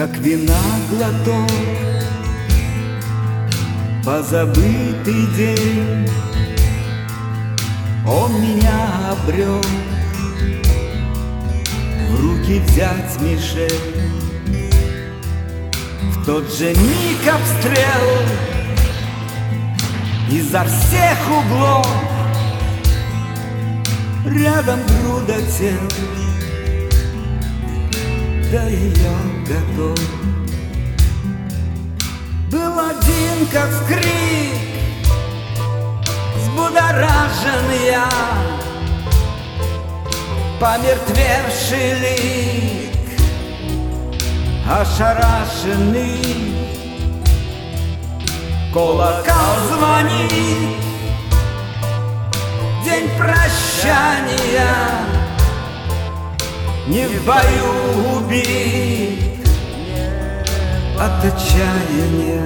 как вина глоток, позабытый день. Он меня обрел, в руки взять мишень. В тот же миг обстрел изо всех углов. Рядом груда тел, да ее готов. Был один, как крик, взбудоражен я, помертвевший лик, ошарашенный. Колокол звонит, день прощания, не в бою убит от отчаяния.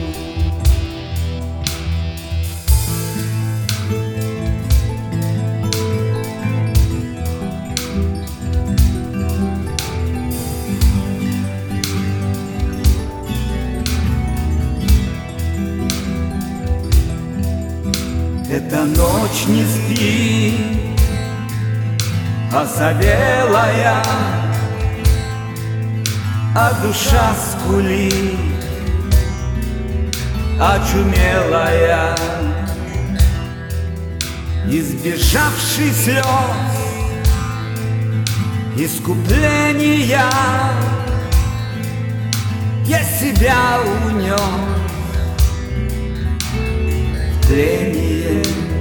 Эта ночь не спит, осовелая, а душа скулит, очумелая. Избежавший слез, искупления, я себя унес в тление.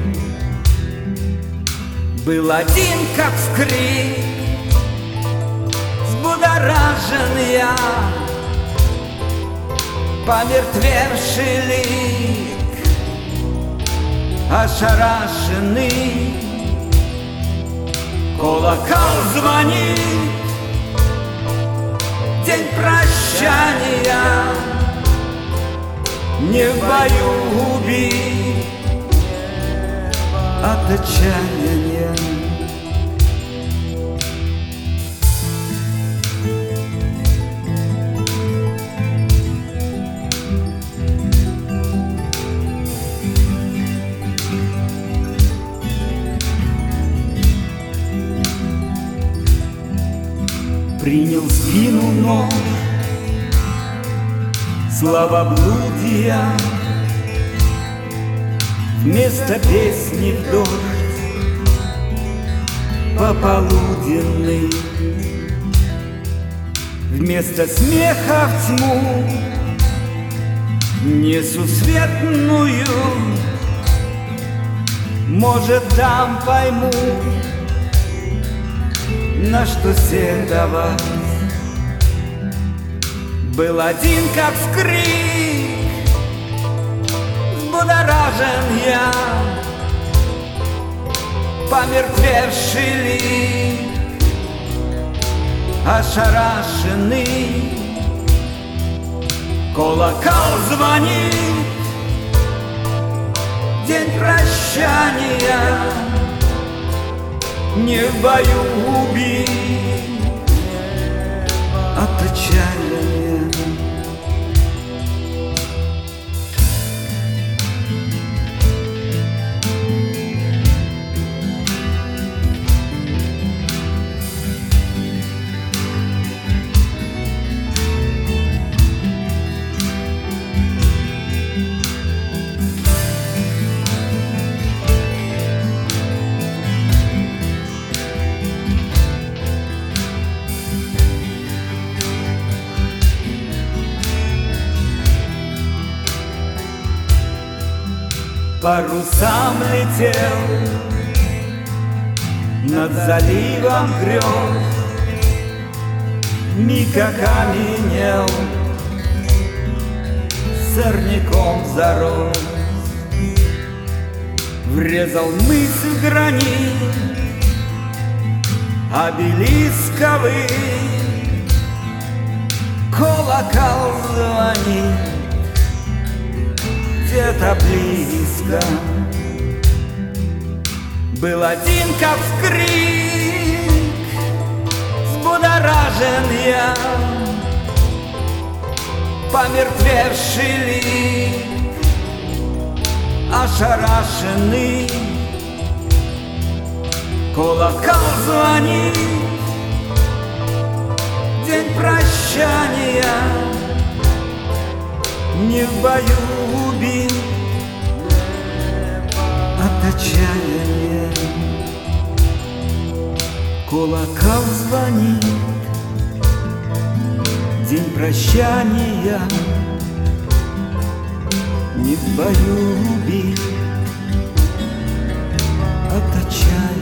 Был один, как скрик, взбудоражен я, помертвевший лик, ошарашенный. Колокол звонит, день прощания, не в бою убит от отчаяния. Принял в спину нож, славоблудия, вместо песни в дождь пополуденный, вместо смеха в тьму несусветную. Может, там пойму, на что сетовать. Был один, как скрик, взбудоражен я, помертвевший лик, ошарашенный. Колокол звонит, день прощания, не в бою убит от отчаяния. Парусам летел над заливом грез, миг окаменел, сорняком зарос. Врезал мысль в гранит обелисковый, колокол звонит где-то близко. Был один, как крик, взбудоражен я, помертвевший лик, ошарашенный. Колокол звонит, день прощания, не в бою убит от отчаяния. Колокол звонит, день прощания, не в бою убит от отчаяния.